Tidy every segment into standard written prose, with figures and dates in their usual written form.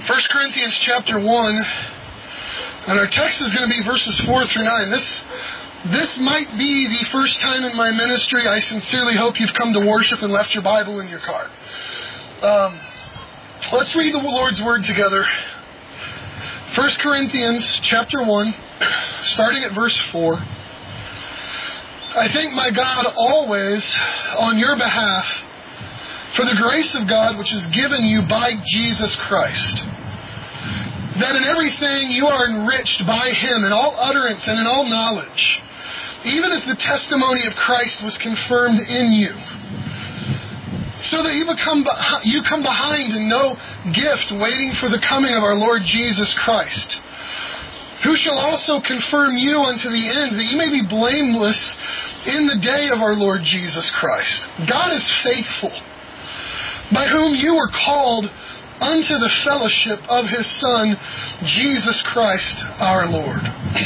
1 Corinthians chapter 1, and our text is going to be verses 4 through 9. This might be the first time in my ministry. I sincerely hope you've come to worship and left your Bible in your car. Let's read the Lord's Word together. 1 Corinthians chapter 1, starting at verse 4. I thank my God always on your behalf for the grace of God which is given you by Jesus Christ, that in everything you are enriched by Him in all utterance and in all knowledge, even as the testimony of Christ was confirmed in you, so that you come behind in no gift, waiting for the coming of our Lord Jesus Christ, who shall also confirm you unto the end, that you may be blameless in the day of our Lord Jesus Christ. God is faithful, by whom you were called unto the fellowship of His Son, Jesus Christ our Lord.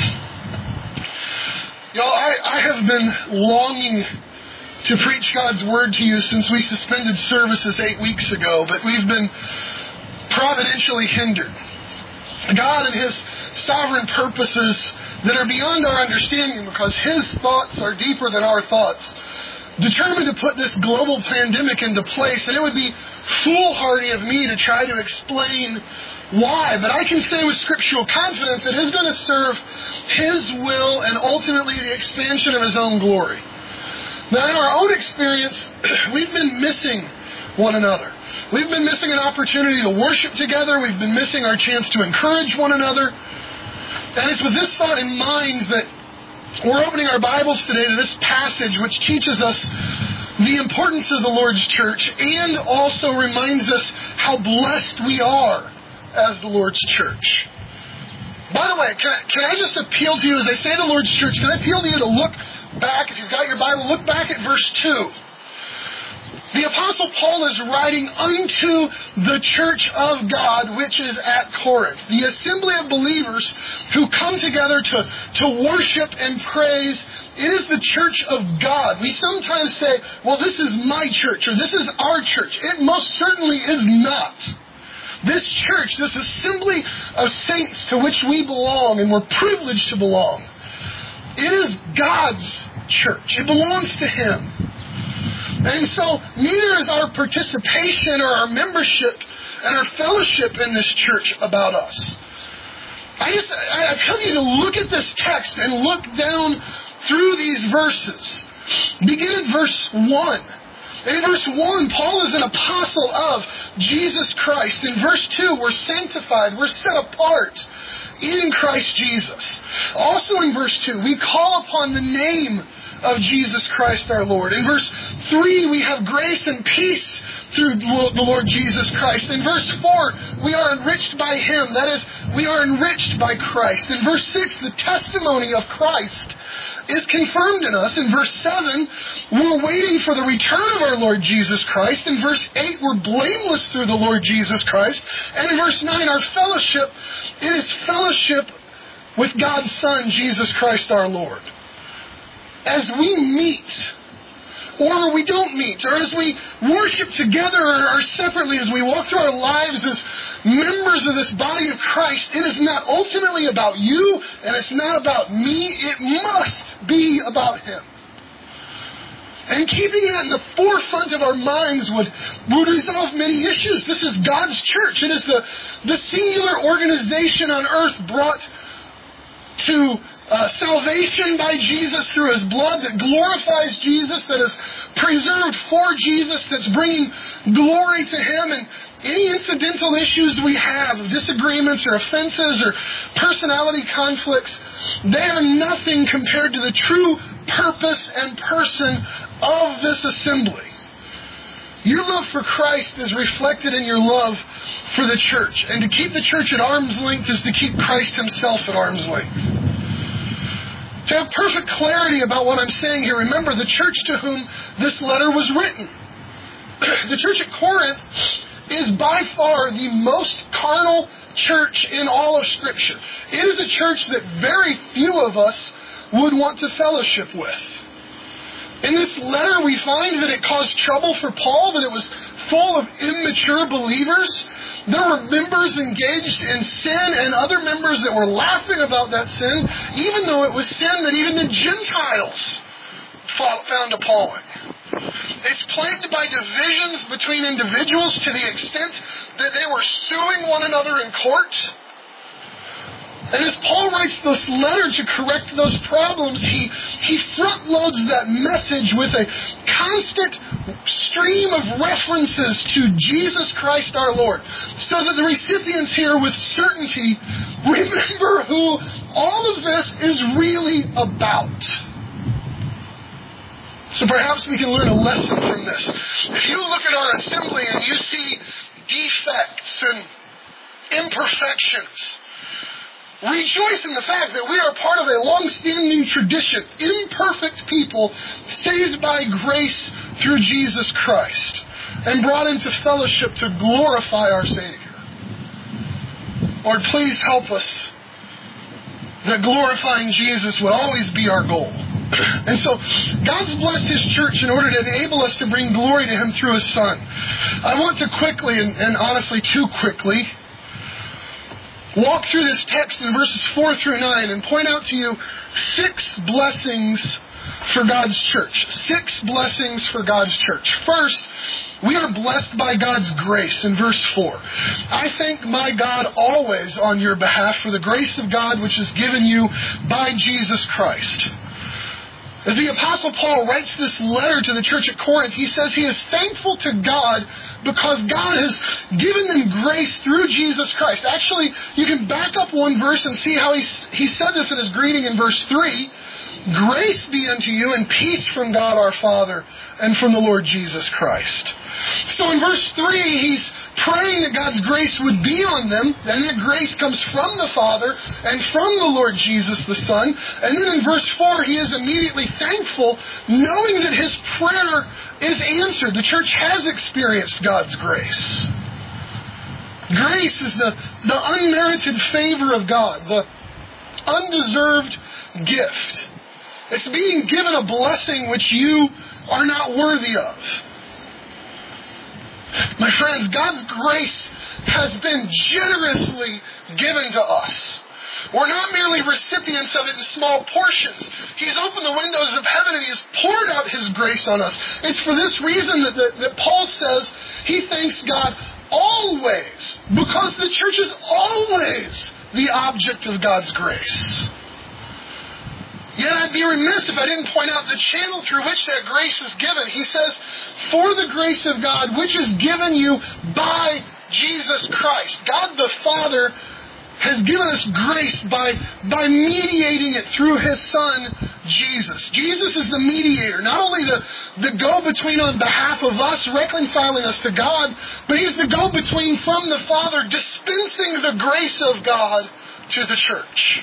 Y'all, I have been longing to preach God's Word to you since we suspended services 8 weeks ago, but we've been providentially hindered. God and His sovereign purposes that are beyond our understanding, because His thoughts are deeper than our thoughts, determined to put this global pandemic into place, and it would be foolhardy of me to try to explain why, but I can say with scriptural confidence that He's going to serve His will and ultimately the expansion of His own glory. Now, in our own experience, we've been missing one another. We've been missing an opportunity to worship together. We've been missing our chance to encourage one another. And it's with this thought in mind that we're opening our Bibles today to this passage which teaches us the importance of the Lord's church and also reminds us how blessed we are as the Lord's church. By the way, can I just appeal to you as I say the Lord's church, can I appeal to you to look back, if you've got your Bible, look back at verse 2. The Apostle Paul is writing unto the church of God which is at Corinth, the assembly of believers who come together to worship and praise. It is the church of God. We sometimes say, well, this is my church, or this is our church. It most certainly is not. This church, this assembly of saints to which we belong, and we're privileged to belong, it is God's church. It belongs to Him. And so, neither is our participation or our membership and our fellowship in this church about us. I tell you to look at this text and look down through these verses. Begin at verse 1. In verse 1, Paul is an apostle of Jesus Christ. In verse 2, we're sanctified, we're set apart in Christ Jesus. Also in verse 2, we call upon the name of Jesus Christ our Lord. In verse 3, we have grace and peace through the Lord Jesus Christ. In verse 4, we are enriched by Him. That is, we are enriched by Christ. In verse 6, the testimony of Christ is confirmed in us. In verse 7, we're waiting for the return of our Lord Jesus Christ. In verse 8, we're blameless through the Lord Jesus Christ. And in verse 9, our fellowship, it is fellowship with God's Son, Jesus Christ our Lord. As we meet, or we don't meet, or as we worship together or separately, as we walk through our lives as members of this body of Christ, it is not ultimately about you, and it's not about me. It must be about Him. And keeping that in the forefront of our minds would resolve many issues. This is God's church. It is the singular organization on earth brought to salvation by Jesus through His blood, that glorifies Jesus, that is preserved for Jesus, that's bringing glory to Him. And any incidental issues we have, disagreements or offenses or personality conflicts, they are nothing compared to the true purpose and person of this assembly. Your love for Christ is reflected in your love for the church. And to keep the church at arm's length is to keep Christ Himself at arm's length. To have perfect clarity about what I'm saying here, remember the church to whom this letter was written. The church at Corinth is by far the most carnal church in all of Scripture. It is a church that very few of us would want to fellowship with. In this letter, we find that it caused trouble for Paul, that it was full of immature believers. There were members engaged in sin and other members that were laughing about that sin, even though it was sin that even the Gentiles found appalling. It's plagued by divisions between individuals to the extent that they were suing one another in court. And as Paul writes this letter to correct those problems, he front loads that message with a constant stream of references to Jesus Christ our Lord, so that the recipients here with certainty remember who all of this is really about. So perhaps we can learn a lesson from this. If you look at our assembly and you see defects and imperfections, rejoice in the fact that we are part of a long-standing tradition. Imperfect people saved by grace through Jesus Christ and brought into fellowship to glorify our Savior. Lord, please help us that glorifying Jesus will always be our goal. And so God's blessed His church in order to enable us to bring glory to Him through His Son. I want to quickly, and honestly too quickly, walk through this text in verses 4 through 9 and point out to you 6 blessings for God's church. 6 blessings for God's church. First, we are blessed by God's grace in verse 4. I thank my God always on your behalf for the grace of God which is given you by Jesus Christ. As the Apostle Paul writes this letter to the church at Corinth, he says he is thankful to God because God has given them grace through Jesus Christ. Actually, you can back up one verse and see how he said this in his greeting in verse 3. Grace be unto you and peace from God our Father and from the Lord Jesus Christ. So in verse 3, he's praying that God's grace would be on them, and that grace comes from the Father and from the Lord Jesus the Son. And then in verse 4, he is immediately thankful, knowing that his prayer is answered. The church has experienced God's grace. Grace is the unmerited favor of God, the undeserved gift. It's being given a blessing which you are not worthy of. My friends, God's grace has been generously given to us. We're not merely recipients of it in small portions. He's opened the windows of heaven and He has poured out His grace on us. It's for this reason that Paul says he thanks God always, because the church is always the object of God's grace. Yet I'd be remiss if I didn't point out the channel through which that grace is given. He says, for the grace of God, which is given you by Jesus Christ. God the Father has given us grace by mediating it through His Son, Jesus. Jesus is the mediator, not only the go-between on behalf of us, reconciling us to God, but He's the go-between from the Father, dispensing the grace of God to the church.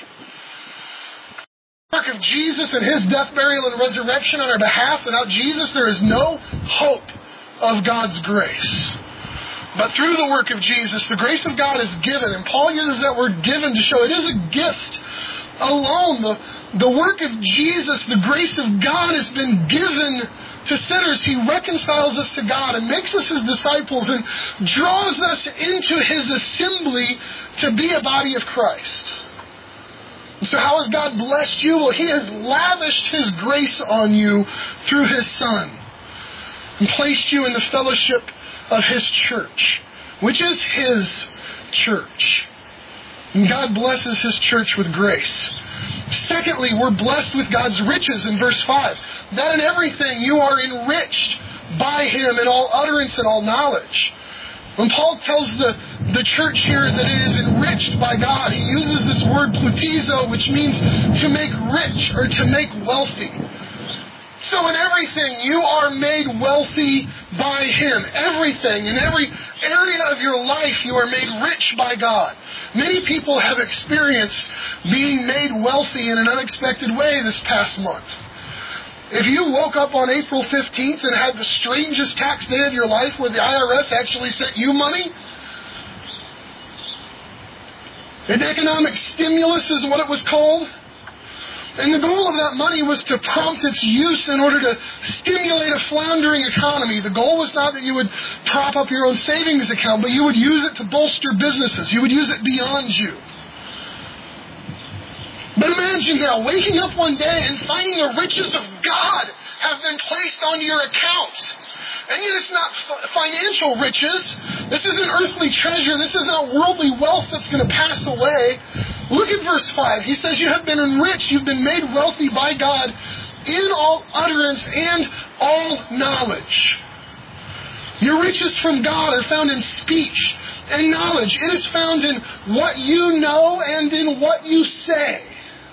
Work of Jesus and His death, burial, and resurrection on our behalf. Without Jesus, there is no hope of God's grace. But through the work of Jesus, the grace of God is given. And Paul uses that word given to show it is a gift alone. The work of Jesus, the grace of God has been given to sinners. He reconciles us to God and makes us His disciples and draws us into His assembly to be a body of Christ. So how has God blessed you? Well, He has lavished His grace on you through His Son and placed you in the fellowship of His church, which is His church. And God blesses His church with grace. Secondly, we're blessed with God's riches in verse 5. That in everything you are enriched by Him in all utterance and all knowledge. When Paul tells the church here that it is enriched by God, he uses this word plutizo, which means to make rich or to make wealthy. So in everything, you are made wealthy by Him. Everything, in every area of your life, you are made rich by God. Many people have experienced being made wealthy in an unexpected way this past month. If you woke up on April 15th and had the strangest tax day of your life where the IRS actually sent you money, an economic stimulus is what it was called. And the goal of that money was to prompt its use in order to stimulate a floundering economy. The goal was not that you would prop up your own savings account, but you would use it to bolster businesses. You would use it beyond you. But imagine now waking up one day and finding the riches of God have been placed on your account. And yet it's not financial riches. This isn't earthly treasure. This is not worldly wealth that's going to pass away. Look at verse 5. He says, you have been enriched. You've been made wealthy by God in all utterance and all knowledge. Your riches from God are found in speech and knowledge. It is found in what you know and in what you say.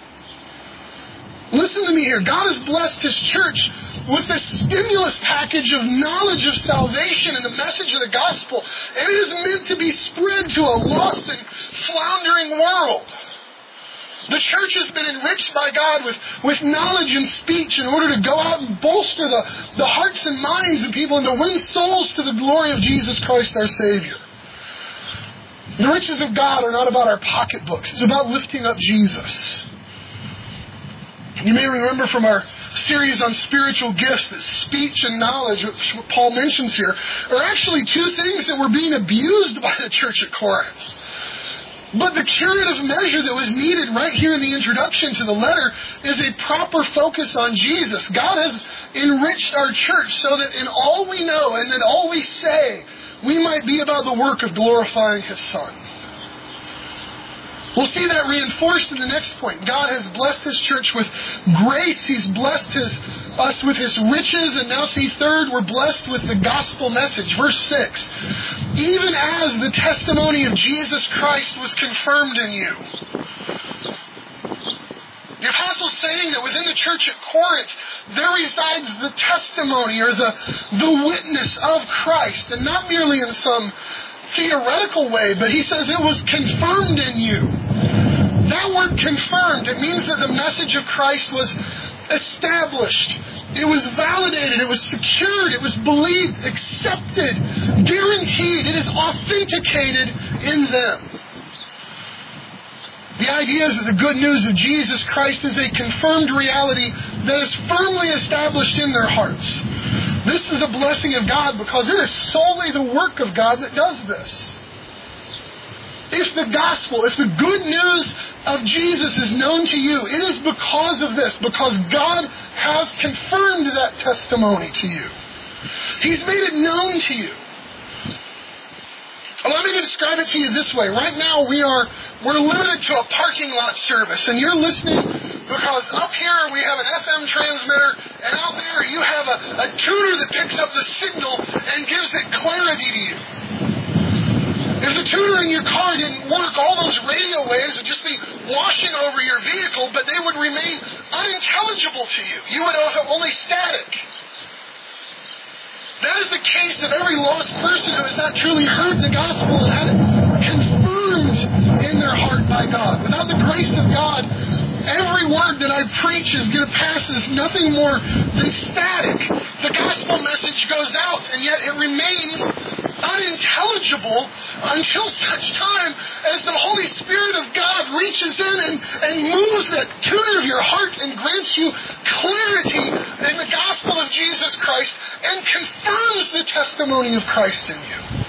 Listen to me here. God has blessed His church with this stimulus package of knowledge of salvation and the message of the gospel. And it is meant to be spread to a lost and floundering world. The church has been enriched by God with knowledge and speech in order to go out and bolster the hearts and minds of people and to win souls to the glory of Jesus Christ our Savior. The riches of God are not about our pocketbooks. It's about lifting up Jesus. You may remember from our series on spiritual gifts that speech and knowledge, which Paul mentions here, are actually two things that were being abused by the church at Corinth. But the curative measure that was needed right here in the introduction to the letter is a proper focus on Jesus. God has enriched our church so that in all we know and in all we say, we might be about the work of glorifying His Son. We'll see that reinforced in the next point. God has blessed His church with grace. He's blessed us with His riches. And now see, third, we're blessed with the gospel message. Verse 6. Even as the testimony of Jesus Christ was confirmed in you. The apostle's saying that within the church at Corinth, there resides the testimony or the witness of Christ. And not merely in some theoretical way, but he says it was confirmed in you. That word confirmed, it means that the message of Christ was established. It was validated. It was secured. It was believed, accepted, guaranteed. It is authenticated in them. The idea is that the good news of Jesus Christ is a confirmed reality that is firmly established in their hearts. This is a blessing of God because it is solely the work of God that does this. If the gospel, if the good news of Jesus is known to you, it is because of this, because God has confirmed that testimony to you. He's made it known to you. Allow me to describe it to you this way. Right now we're limited to a parking lot service, and you're listening because up here we have an FM transmitter, and out there you have a tuner that picks up the signal and gives it clarity to you. If the tuner in your car didn't work, all those radio waves would just be washing over your vehicle, but they would remain unintelligible to you. You would have only static. That is the case of every lost person who has not truly heard the gospel and had it confirmed in their heart by God. Without the grace of God, every word that I preach is going to pass as nothing more than static. The gospel message goes out, and yet it remains unintelligible until such time as the Holy Spirit of God reaches in and moves that tuner of your heart and grants you clarity in the gospel of Jesus Christ and confirms the testimony of Christ in you.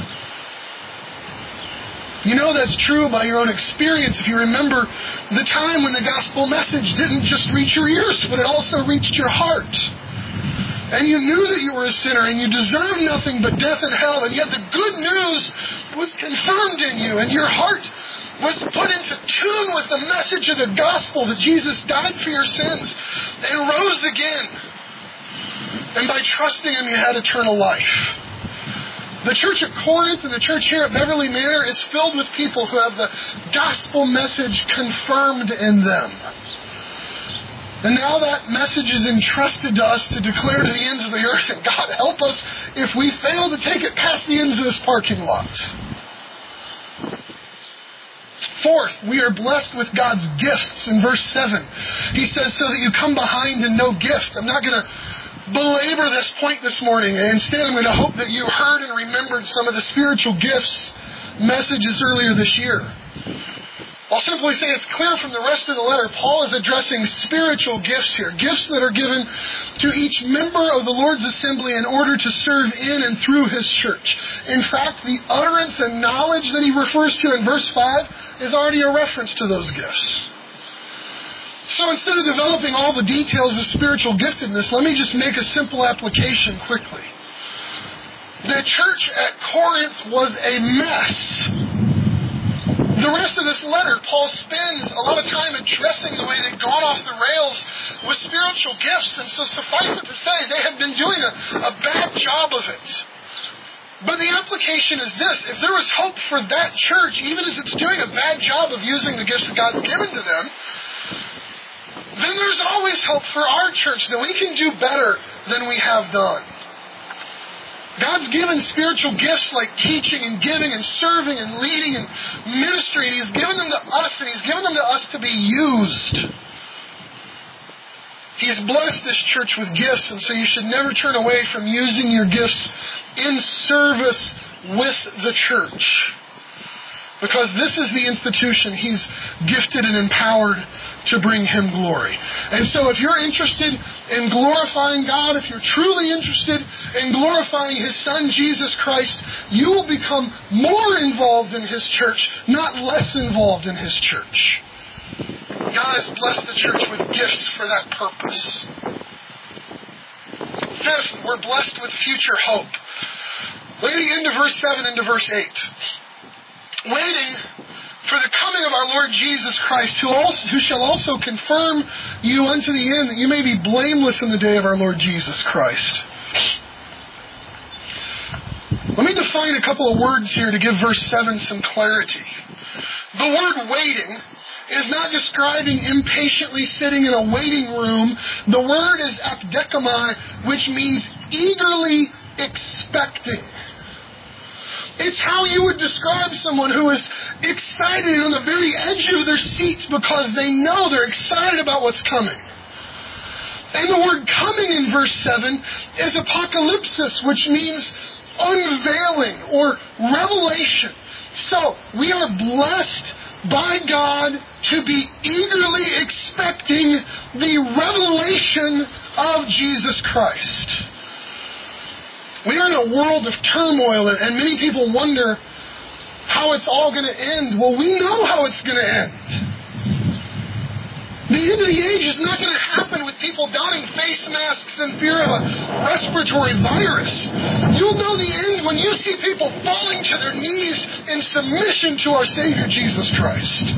You know that's true by your own experience if you remember the time when the gospel message didn't just reach your ears, but it also reached your heart. And you knew that you were a sinner and you deserved nothing but death and hell, and yet the good news was confirmed in you, and your heart was put into tune with the message of the gospel that Jesus died for your sins and rose again. And by trusting Him, you had eternal life. The church at Corinth and the church here at Beverly Manor is filled with people who have the gospel message confirmed in them. And now that message is entrusted to us to declare to the ends of the earth, and God help us if we fail to take it past the ends of this parking lot. Fourth, we are blessed with God's gifts. In verse 7, He says, so that you come behind in no gift. I'm not going to belabor this point this morning. Instead, I'm going to hope that you heard and remembered some of the spiritual gifts messages earlier this year. I'll simply say it's clear from the rest of the letter, Paul is addressing spiritual gifts here. Gifts that are given to each member of the Lord's assembly in order to serve in and through his church. In fact, the utterance and knowledge that he refers to in verse 5 is already a reference to those gifts. So instead of developing all the details of spiritual giftedness, let me just make a simple application quickly. The church at Corinth was a mess. The rest of this letter, Paul spends a lot of time addressing the way they've gone off the rails with spiritual gifts. And so suffice it to say, they have been doing a bad job of it. But the application is this. If there was hope for that church, even as it's doing a bad job of using the gifts that God's given to them, then there's always hope for our church that we can do better than we have done. God's given spiritual gifts like teaching and giving and serving and leading and ministry. And He's given them to us, and He's given them to us to be used. He's blessed this church with gifts, and so you should never turn away from using your gifts in service with the church. Because this is the institution He's gifted and empowered to bring Him glory. And so if you're interested in glorifying God, if you're truly interested in glorifying His Son, Jesus Christ, you will become more involved in His church, not less involved in His church. God has blessed the church with gifts for that purpose. Fifth, we're blessed with future hope. Leading into verse 7 into verse 8. Waiting for the coming of our Lord Jesus Christ, who shall also confirm you unto the end, that you may be blameless in the day of our Lord Jesus Christ. Let me define a couple of words here to give verse 7 some clarity. The word waiting is not describing impatiently sitting in a waiting room. The word is apdekamai, which means eagerly expecting. It's how you would describe someone who is excited on the very edge of their seats because they know they're excited about what's coming. And the word coming in verse 7 is apocalypsis, which means unveiling or revelation. So, we are blessed by God to be eagerly expecting the revelation of Jesus Christ. We are in a world of turmoil, and many people wonder how it's all going to end. Well, we know how it's going to end. The end of the age is not going to happen with people donning face masks in fear of a respiratory virus. You'll know the end when you see people falling to their knees in submission to our Savior Jesus Christ.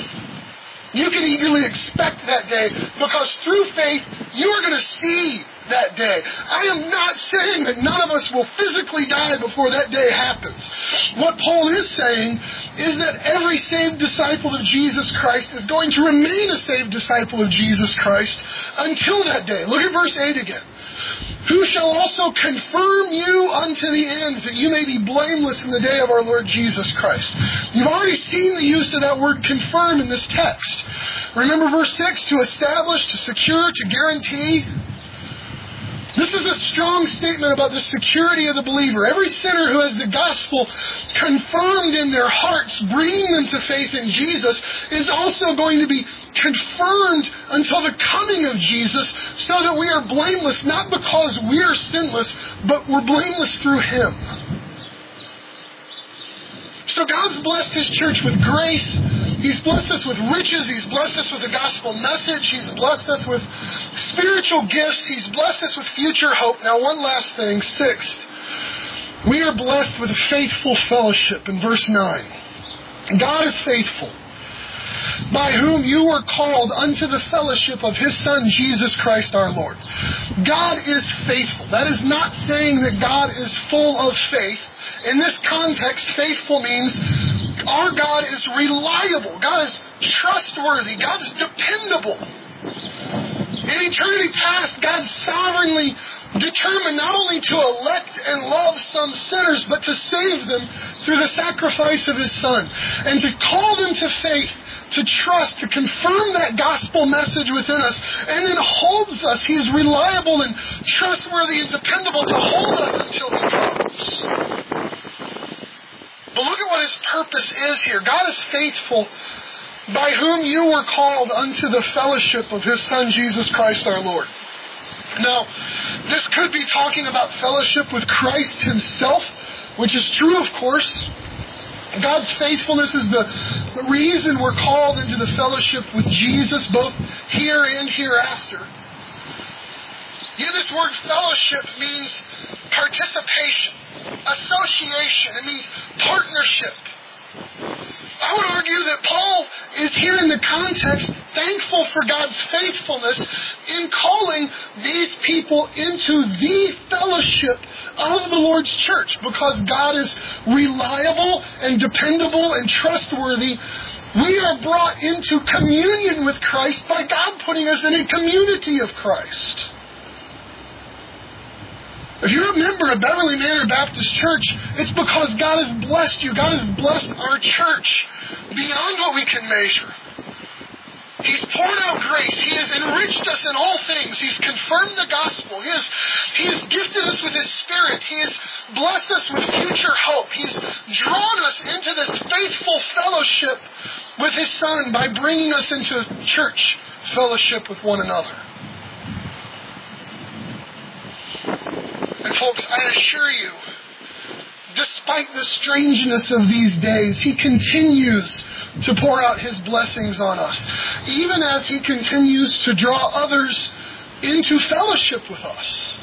You can eagerly expect that day because through faith you are going to see that day. I am not saying that none of us will physically die before that day happens. What Paul is saying is that every saved disciple of Jesus Christ is going to remain a saved disciple of Jesus Christ until that day. Look at verse 8 again. Who shall also confirm you unto the end, that you may be blameless in the day of our Lord Jesus Christ. You've already seen the use of that word confirm in this text. Remember verse 6, to establish, to secure, to guarantee. This is a strong statement about the security of the believer. Every sinner who has the gospel confirmed in their hearts, bringing them to faith in Jesus, is also going to be confirmed until the coming of Jesus, so that we are blameless, not because we are sinless, but we're blameless through Him. So God's blessed His church with grace. He's blessed us with riches. He's blessed us with the gospel message. He's blessed us with spiritual gifts. He's blessed us with future hope. Now, one last thing, sixth. We are blessed with a faithful fellowship in verse 9. God is faithful, by whom you were called unto the fellowship of His Son, Jesus Christ our Lord. God is faithful. That is not saying that God is full of faith. In this context, faithful means our God is reliable. God is trustworthy. God is dependable. In eternity past, God sovereignly determined not only to elect and love some sinners, but to save them through the sacrifice of His Son. And to call them to faith, to trust, to confirm that gospel message within us, and then holds us. He is reliable and trustworthy and dependable to hold us until He comes. But look at what His purpose is here. God is faithful by whom you were called unto the fellowship of His Son, Jesus Christ our Lord. Now, this could be talking about fellowship with Christ Himself, which is true, of course. God's faithfulness is the reason we're called into the fellowship with Jesus, both here and hereafter. Yeah, this word fellowship means participation, association. It means partnership. I would argue that Paul is here in the context thankful for God's faithfulness in calling these people into the fellowship of the Lord's church, because God is reliable and dependable and trustworthy. We are brought into communion with Christ by God putting us in a community of Christ. If you're a member of Beverly Manor Baptist Church, it's because God has blessed you. God has blessed our church beyond what we can measure. He's poured out grace. He has enriched us in all things. He's confirmed the gospel. He has gifted us with His Spirit. He has blessed us with future hope. He's drawn us into this faithful fellowship with His Son by bringing us into church fellowship with one another. And folks, I assure you, despite the strangeness of these days, He continues to pour out His blessings on us, even as He continues to draw others into fellowship with us.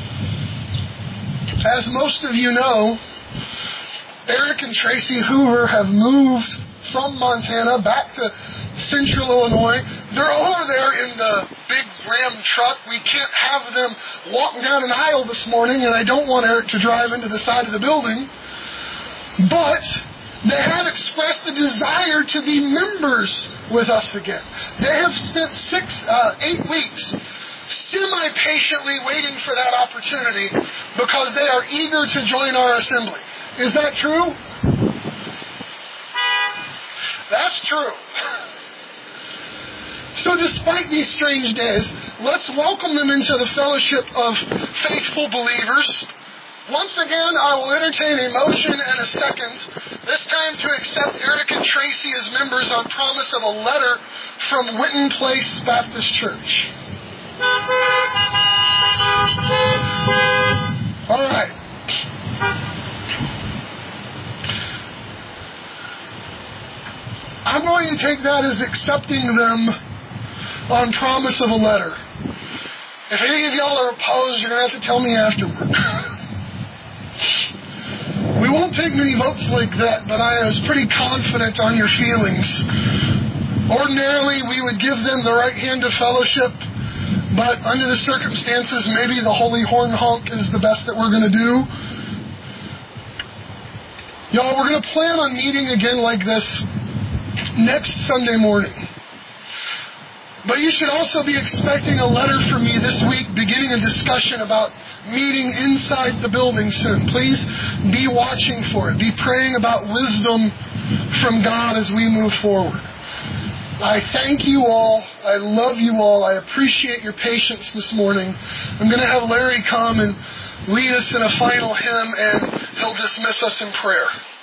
As most of you know, Eric and Tracy Hoover have moved from Montana back to Central Illinois. They're over there in the big Ram truck. We can't have them walk down an aisle this morning, and I don't want Eric to drive into the side of the building. But they have expressed a desire to be members with us again. They have spent 8 weeks semi-patiently waiting for that opportunity because they are eager to join our assembly. Is that true? That's true. So despite these strange days, let's welcome them into the fellowship of faithful believers. Once again, I will entertain a motion and a second, this time to accept Eric and Tracy as members on promise of a letter from Witten Place Baptist Church. All right. I'm going to take that as accepting them on promise of a letter. If any of y'all are opposed, you're going to have to tell me afterward. We won't take many votes like that, but I was pretty confident on your feelings. Ordinarily, we would give them the right hand of fellowship, but under the circumstances, maybe the holy horn honk is the best that we're going to do. Y'all, we're going to plan on meeting again like this next Sunday morning. But you should also be expecting a letter from me this week beginning a discussion about meeting inside the building soon. Please be watching for it. Be praying about wisdom from God as we move forward. I thank you all. I love you all. I appreciate your patience this morning. I'm going to have Larry come and lead us in a final hymn, and he'll dismiss us in prayer.